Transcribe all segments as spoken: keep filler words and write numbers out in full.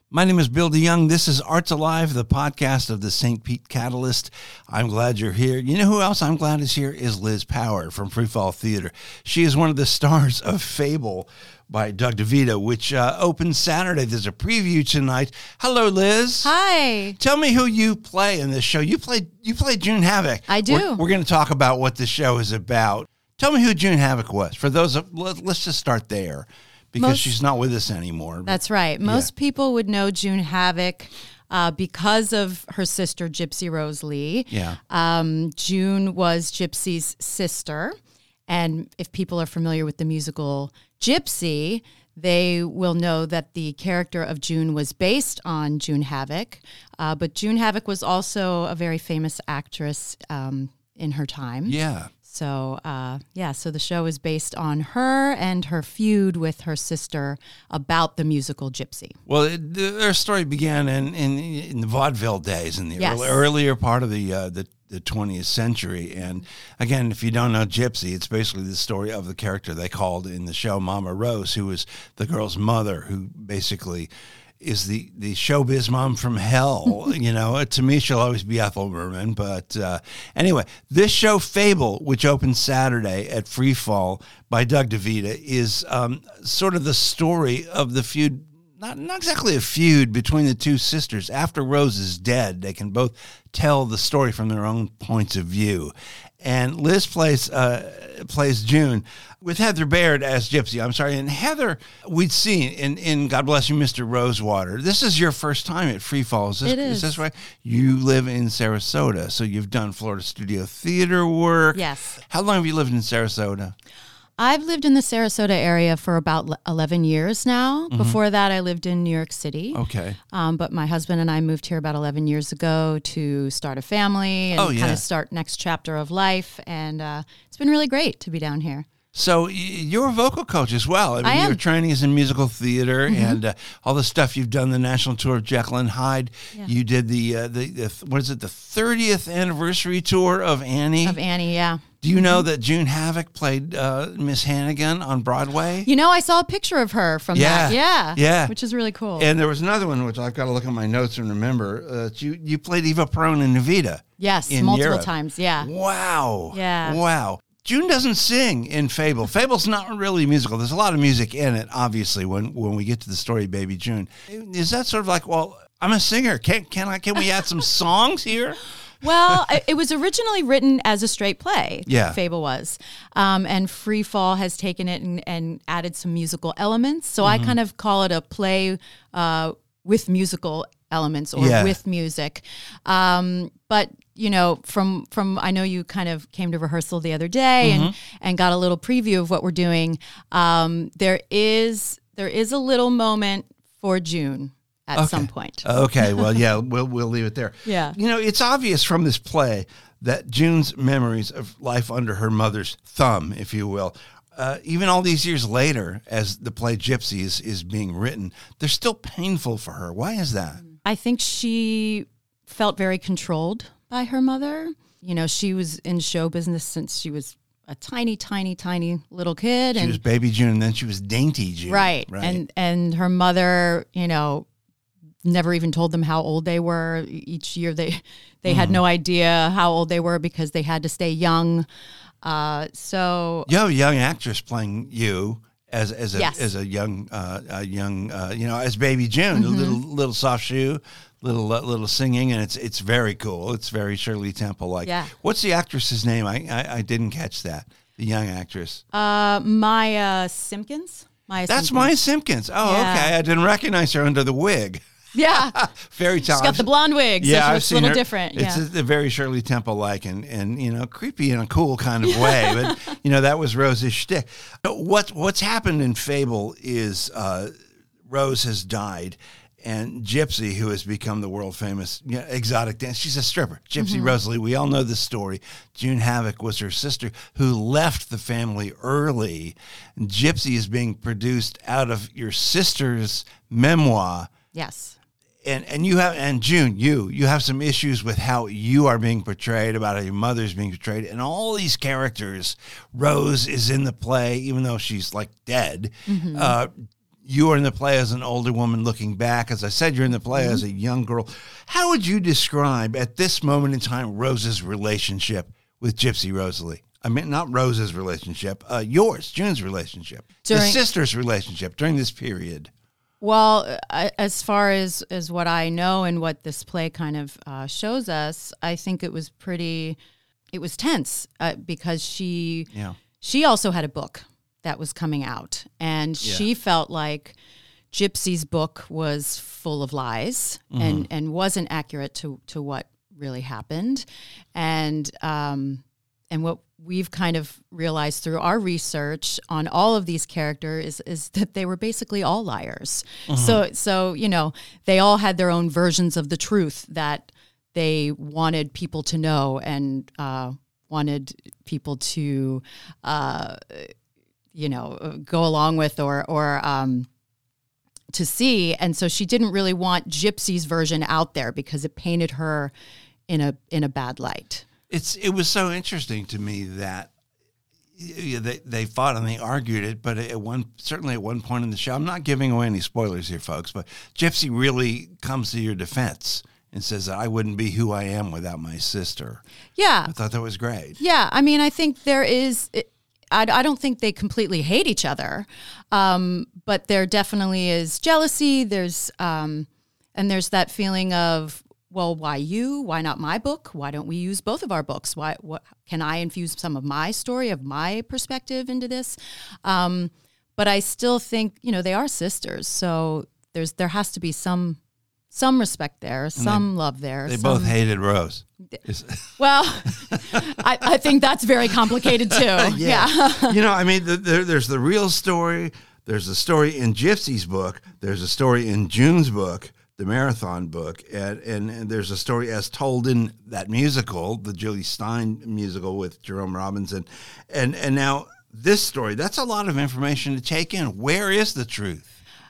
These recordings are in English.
My name is Bill DeYoung. This is Arts Alive, the podcast of the Saint Pete Catalyst. I'm glad you're here. You know who else I'm glad is here is Liz Power from Free Fall Theater. She is one of the stars of Fable by Doug DeVito, which uh, opens Saturday. There's a preview tonight. Hello, Liz. Hi. Tell me who you play in this show. You play you play June Havoc. I do. We're, we're going to talk about what the show is about. Tell me who June Havoc was. For those, of, let, let's just start there. Because Most, she's not with us anymore. That's right. Most yeah. people would know June Havoc uh, because of her sister, Gypsy Rose Lee. Yeah. Um, June was Gypsy's sister. And if people are familiar with the musical Gypsy, they will know that the character of June was based on June Havoc. Uh, but June Havoc was also a very famous actress um, in her time. Yeah. So, uh, yeah, so the show is based on her and her feud with her sister about the musical Gypsy. Well, it, their story began in, in, in the vaudeville days, in the yes. early, earlier part of the, uh, the the twentieth century. And again, if you don't know Gypsy, it's basically the story of the character they called in the show Mama Rose, who was the girl's mother, who basically is the, the showbiz mom from hell. You know, to me, she'll always be Ethel Merman. But uh, anyway, this show, Fable, which opens Saturday at Free Fall by Doug DeVito, is um, sort of the story of the feud, not, not exactly a feud between the two sisters. After Rose is dead, they can both tell the story from their own points of view. And Liz plays uh, plays June with Heather Baird as Gypsy. I'm sorry. And Heather, we'd seen in, in God Bless You, Mister Rosewater. This is your first time at Free Fall. Is this, it is. Is this right? You live in Sarasota, so you've done Florida Studio Theater work. Yes. How long have you lived in Sarasota? I've lived in the Sarasota area for about eleven years now. Mm-hmm. Before that, I lived in New York City. Okay. Um, but my husband and I moved here about eleven years ago to start a family and oh, yeah. kind of start next chapter of life. And uh, it's been really great to be down here. So you're a vocal coach as well. I mean, I am. Your training is in musical theater mm-hmm. and uh, all the stuff you've done, the national tour of Jekyll and Hyde. Yeah. You did the, uh, the, the, what is it, the thirtieth anniversary tour of Annie? Of Annie, yeah. Do you know that June Havoc played uh, Miss Hannigan on Broadway? You know, I saw a picture of her from yeah. that. Yeah. Yeah. Which is really cool. And there was another one, which I've got to look at my notes and remember. Uh, you, you played Eva Peron in Evita. Yes, in multiple Europe. times, yeah. Wow. Yeah. Wow. June doesn't sing in Fable. Fable's not really musical. There's a lot of music in it, obviously, when, when we get to the story, Baby June. Is that sort of like, well, I'm a singer. Can, can, I, can we add some songs here? Well, it was originally written as a straight play. Yeah. Fable was. Um, and Free Fall has taken it and, and added some musical elements. So mm-hmm. I kind of call it a play uh, with musical elements or yeah. with music. Um, but, you know, from, from I know you kind of came to rehearsal the other day mm-hmm. and, and got a little preview of what we're doing. Um, there is there is a little moment for June. At okay. some point. Okay, well, yeah, we'll we'll leave it there. Yeah. You know, it's obvious from this play that June's memories of life under her mother's thumb, if you will, uh, even all these years later, as the play Gypsy is, is being written, they're still painful for her. Why is that? I think she felt very controlled by her mother. You know, she was in show business since she was a tiny, tiny, tiny little kid. She and, was Baby June, and then she was Dainty June. Right. right. And, and her mother, you know, never even told them how old they were. Each year they they mm-hmm. had no idea how old they were because they had to stay young. Uh, so you have a young actress playing you as as a yes. as a young uh, a young uh, you know as Baby June, mm-hmm. a little little soft shoe, little uh, little singing, and it's it's very cool. It's very Shirley Temple like. Yeah. What's the actress's name? I, I I didn't catch that. The young actress. Uh, Maya Simpkins. Maya That's Simpkins. Maya Simpkins. Oh, yeah. okay. I didn't recognize her under the wig. Yeah. Very talented. She's got the blonde wig, so yeah, she I've looks a seen little her. different. It's yeah. a, a very Shirley Temple-like and, and, you know, creepy in a cool kind of way. But, you know, that was Rose's shtick. But what, what's happened in Fable is uh, Rose has died, and Gypsy, who has become the world-famous you know, exotic dance, she's a stripper. Gypsy mm-hmm. Rosalie, we all know this story. June Havoc was her sister who left the family early. And Gypsy is being produced out of your sister's memoir. Yes. And and you have and June, you you have some issues with how you are being portrayed, about how your mother's being portrayed, and all these characters. Rose is in the play, even though she's like dead. Mm-hmm. Uh, you are in the play as an older woman looking back. As I said, you're in the play Mm-hmm. as a young girl. How would you describe at this moment in time Rose's relationship with Gypsy Rosalie? I mean, not Rose's relationship, uh, yours, June's relationship, During- the sister's relationship during this period. Well, uh, as far as, as what I know and what this play kind of uh, shows us, I think it was pretty, it was tense uh, because she Yeah. she also had a book that was coming out, and Yeah. she felt like Gypsy's book was full of lies Mm-hmm. and, and wasn't accurate to, to what really happened. And um, and what we've kind of realized through our research on all of these characters is, is that they were basically all liars. Mm-hmm. So, so, you know, they all had their own versions of the truth that they wanted people to know and uh, wanted people to, uh, you know, go along with or, or um, to see. And so she didn't really want Gypsy's version out there because it painted her in a in a bad light. It's it was so interesting to me that yeah, they they fought and they argued it, but at one certainly at one point in the show, I'm not giving away any spoilers here, folks, but Gypsy really comes to your defense and says that I wouldn't be who I am without my sister. Yeah. I thought that was great. Yeah. I mean, I think there is, I, I don't think they completely hate each other, um, but there definitely is jealousy. There's, um, and there's that feeling of, well, why you? Why not my book? Why don't we use both of our books? Why? What can I infuse some of my story, of my perspective into this? Um, but I still think, you know, they are sisters, so there's there has to be some some respect there, some they, love there. They some, both hated Rose. Well, I, I think that's very complicated too. yeah. yeah. You know, I mean, the, there, there's the real story. There's a story in Gypsy's book. There's a story in June's book, the Marathon book, and, and and there's a story as told in that musical, the Julie Stein musical with Jerome Robbins, and and and now this story. That's a lot of information to take in. Where is the truth?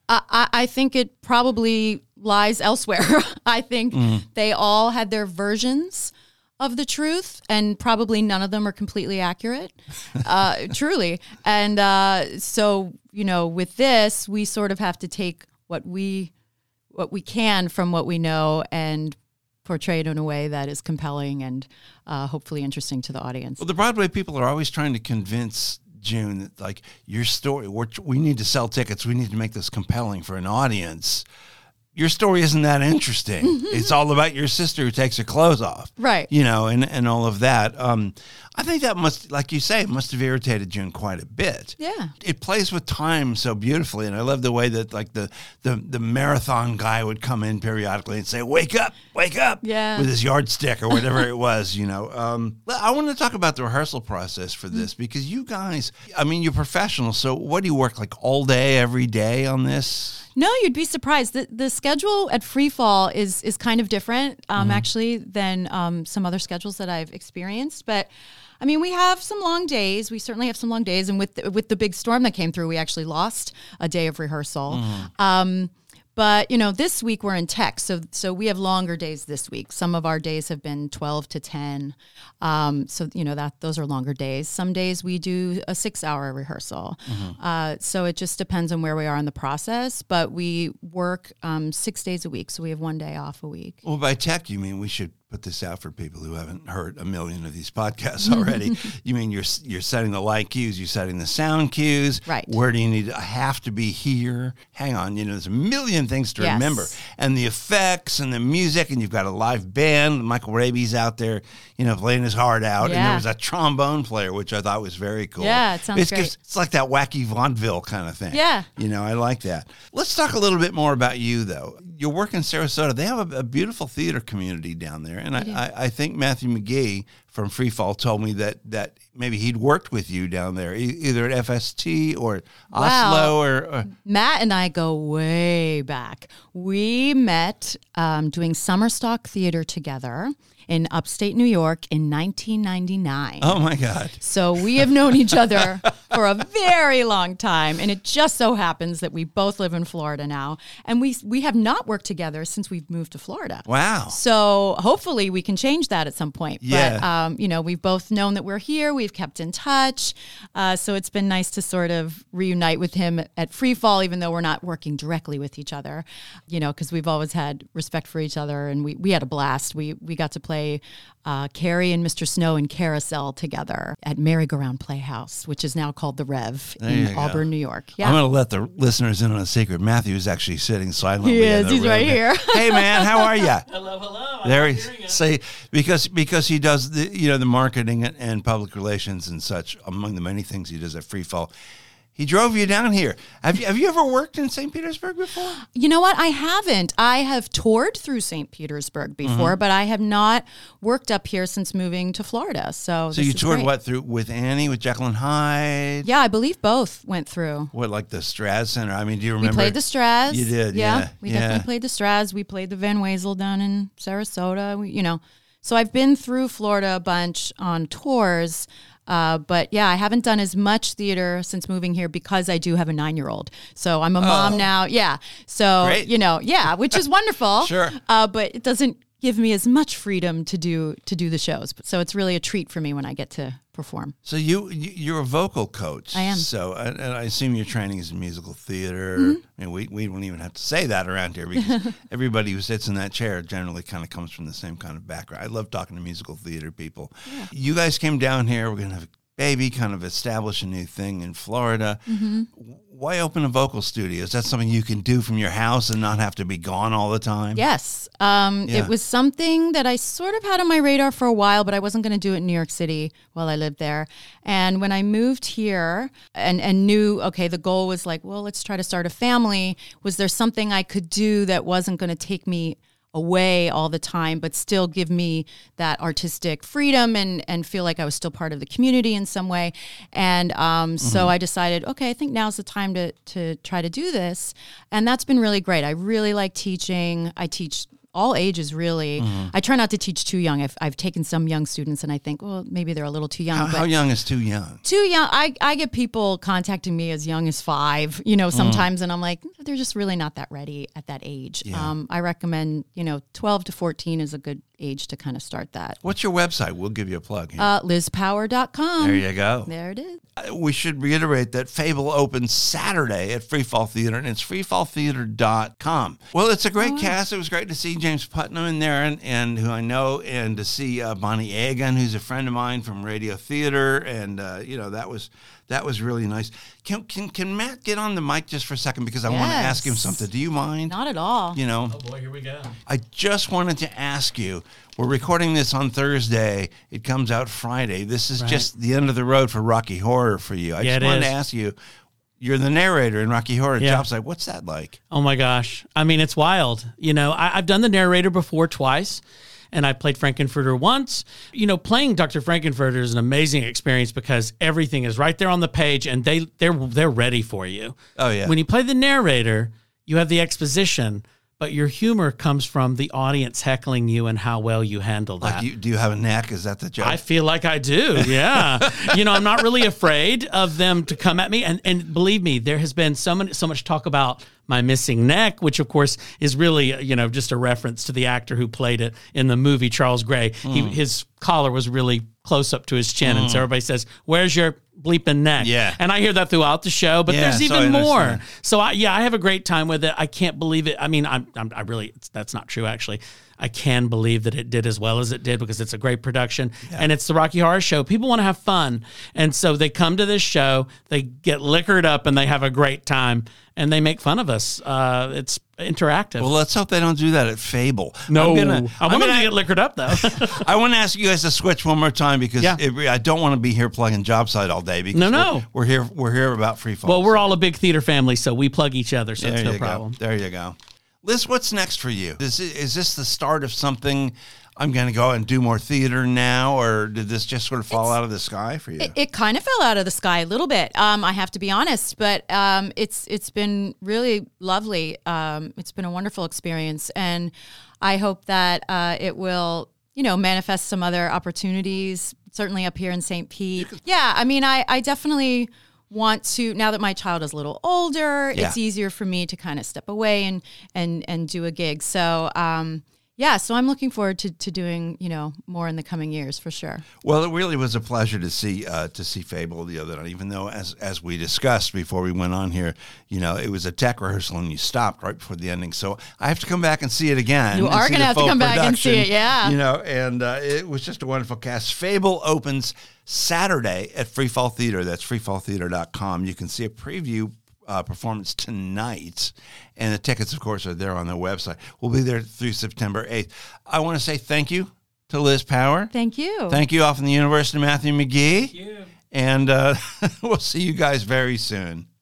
I, I think it probably lies elsewhere. I think mm. they all had their versions of the truth, and probably none of them are completely accurate, uh, truly. And uh, so, you know, with this, we sort of have to take what we what we can from what we know and portray it in a way that is compelling and uh, hopefully interesting to the audience. Well, the Broadway people are always trying to convince June that, like, your story, we're, we need to sell tickets. We need to make this compelling for an audience. Your story isn't that interesting. It's all about your sister who takes her clothes off. Right. You know, and, and all of that. Um, I think that must, like you say, must have irritated June quite a bit. Yeah. It plays with time so beautifully, and I love the way that, like, the, the, the marathon guy would come in periodically and say, wake up, wake up, yeah. with his yardstick or whatever it was, you know. Um, I want to talk about the rehearsal process for this, because you guys, I mean, you're professionals, so what do you work, like, all day, every day on this? No, you'd be surprised. The the schedule at Free Fall is is kind of different, um, mm-hmm. actually, than um, some other schedules that I've experienced. But I mean, we have some long days. We certainly have some long days, and with the, with the big storm that came through, we actually lost a day of rehearsal. Mm-hmm. Um, but you know, this week we're in tech, so so we have longer days this week. Some of our days have been twelve to ten, um, so you know that those are longer days. Some days we do a six-hour rehearsal. Mm-hmm. Uh, so it just depends on where we are in the process. But we work um, six days a week, so we have one day off a week. Well, by tech, you mean we should put this out for people who haven't heard a million of these podcasts already. You mean you're you're setting the light cues, you're setting the sound cues. Right. Where do you need to I have to be here? Hang on, you know, there's a million things to yes. remember. And the effects and the music, and you've got a live band. Michael Raby's out there, you know, playing his heart out. Yeah. And there was a trombone player, which I thought was very cool. Yeah, it sounds it's, great. It's like that wacky vaudeville kind of thing. Yeah. You know, I like that. Let's talk a little bit more about you, though. Your work in Sarasota, they have a, a beautiful theater community down there. And I, I, I think Matthew McGee from Free Fall told me that that maybe he'd worked with you down there, e- either at F S T or wow. Oslo. or, or Matt and I go way back. We met um, doing summer stock theater together in upstate New York in nineteen ninety-nine. Oh, my God. So we have known each other for a very long time, and it just so happens that we both live in Florida now, and we we have not worked together since we've moved to Florida. Wow. So hopefully we can change that at some point. Yeah. But, um, you know, we've both known that we're here. We've kept in touch. Uh, so it's been nice to sort of reunite with him at Free Fall, even though we're not working directly with each other, you know, because we've always had respect for each other, and we, we had a blast. We, we got to play uh, Carrie and Mister Snow in Carousel together at Merry-Go-Round Playhouse, which is now called The Rev There in you go. Auburn, New York. Yeah. I'm going to let the listeners in on a secret. Matthew is actually sitting silently. He in is. the He's room. right here. Hey, man, how are you? Hello, hello. I'm There he hearing it. say because because he does the you know the marketing and, and public relations and such, among the many things he does at Free Fall. He drove you down here. Have you have you ever worked in Saint Petersburg before? You know what? I haven't. I have toured through Saint Petersburg before, Mm-hmm. but I have not worked up here since moving to Florida. So, So this you is toured great. what through with Annie, with Jekyll and Hyde? Yeah, I believe both went through. What, like the Straz Center? I mean, do you We remember? played the Straz. You did, yeah, We yeah. definitely played the Straz. We played the Van Wezel down in Sarasota. We, you know, so I've been through Florida a bunch on tours. Uh, but yeah, I haven't done as much theater since moving here because I do have a nine-year-old. So I'm a mom now. Yeah. So, Great. you know, yeah, which is wonderful. Sure. Uh, but it doesn't give me as much freedom to do to do the shows. So it's really a treat for me when I get to perform. So you you- you're a vocal coach. I am. So and and I assume your training is in musical theater. Mm-hmm. I mean, we we don't even have to say that around here because everybody who sits in that chair generally kind of comes from the same kind of background. I love talking to musical theater people. You guys came down here. We're gonna have a baby, kind of establish a new thing in Florida. Mm-hmm. Why open a vocal studio? Is that something you can do from your house and not have to be gone all the time? Yes. Um, Yeah. It was something that I sort of had on my radar for a while, but I wasn't going to do it in New York City while I lived there. And when I moved here and, and knew, okay, the goal was like, well, let's try to start a family. Was there something I could do that wasn't going to take me away all the time, but still give me that artistic freedom and, and feel like I was still part of the community in some way. And um, so I decided, okay, I think now's the time to, to try to do this. And that's been really great. I really like teaching. I teach all ages, really. I try not to teach too young. I've, I've taken some young students and I think, well, maybe they're a little too young. How, but how young is too young? too young. I, I get people contacting me as young as five, you know, sometimes, and I'm like, they're just really not that ready at that age. Yeah. Um, I recommend, you know, twelve to fourteen is a good age to kind of start that. What's your website? We'll give you a plug here. Uh, liz power dot com. there you go. There it is. Uh, We should reiterate that Fable opens Saturday at Free Fall Theater, and it's free fall theater dot com. Well, it's a great cast. It was great to see James Putnam in there, and, and who I know, and to see uh, Bonnie Egan, who's a friend of mine from Radio Theater, and uh, you know that was that was really nice. Can can can Matt get on the mic just for a second because I want to ask him Yes. something? Do you mind? Not at all. You know. Oh boy, here we go. I just wanted to ask you, we're recording this on Thursday. It comes out Friday. This is Right. just the end of the road for Rocky Horror for you. I Yeah, just it wanted is. to ask you, you're the narrator in Rocky Horror Yeah. Job Site. What's that like? Oh my gosh. I mean, it's wild. You know, I, I've done the narrator before twice, and I played Frankenfurter once. You know, playing Doctor Frankenfurter is an amazing experience because everything is right there on the page, and they they're they're ready for you. Oh, yeah. When you play the narrator, you have the exposition, but your humor comes from the audience heckling you and how well you handle that. Like, you, do you have a neck? Is that the joke? I feel like I do. Yeah. You know, I'm not really afraid of them to come at me. And and believe me, there has been so many, so much talk about my missing neck, which of course is really, you know, just a reference to the actor who played it in the movie, Charles Gray. He, his collar was really close up to his chin. And so everybody says, where's your bleeping neck? Yeah. And I hear that throughout the show, but Yeah, there's so I even more. understand. So I, yeah, I have a great time with it. I can't believe it. I mean, I'm, I'm I really, it's, that's not true actually. I can believe that it did as well as it did because it's a great production and it's the Rocky Horror Show. People want to have fun. And so they come to this show, they get liquored up and they have a great time and they make fun of us. Uh, it's interactive. well, let's hope they don't do that at Fable. no, I'm gonna, I I'm want them gonna- to get liquored up though. I want to ask you guys to switch one more time because Yeah. it, I don't want to be here plugging Job Site all day. Because No, no. We're, we're here. We're here about Free Fall. Well, we're all a big theater family, so we plug each other, so There it's no you problem. go. There you go. Liz, what's next for you? Is, it, is this the start of something? I'm going to go and do more theater now, or did this just sort of fall out of the sky for you? It, it kind of fell out of the sky a little bit. Um, I have to be honest, but um, it's it's been really lovely. Um, it's been a wonderful experience, and I hope that uh, it will, you know, manifest some other opportunities, certainly up here in Saint Pete. Yeah, I mean, I, I definitely want to, now that my child is a little older, Yeah. it's easier for me to kind of step away and and and do a gig. So, um, yeah, so I'm looking forward to, to doing, you know, more in the coming years for sure. Well, it really was a pleasure to see uh, to see Fable the other night, even though, as as we discussed before we went on here, you know, it was a tech rehearsal and you stopped right before the ending. So I have to come back and see it again. You and are see gonna the have to full come back and see production, it, yeah. You know, and uh, it was just a wonderful cast. Fable opens Saturday at Free Fall Theater. That's free fall theater dot com. You can see a preview Uh, performance tonight, and the tickets, of course, are there on their website. We'll be there through September eighth. I want to say thank you to Liz Power. Thank you. Thank you, off in the University, Matthew McGee. Thank you. And uh, we'll see you guys very soon.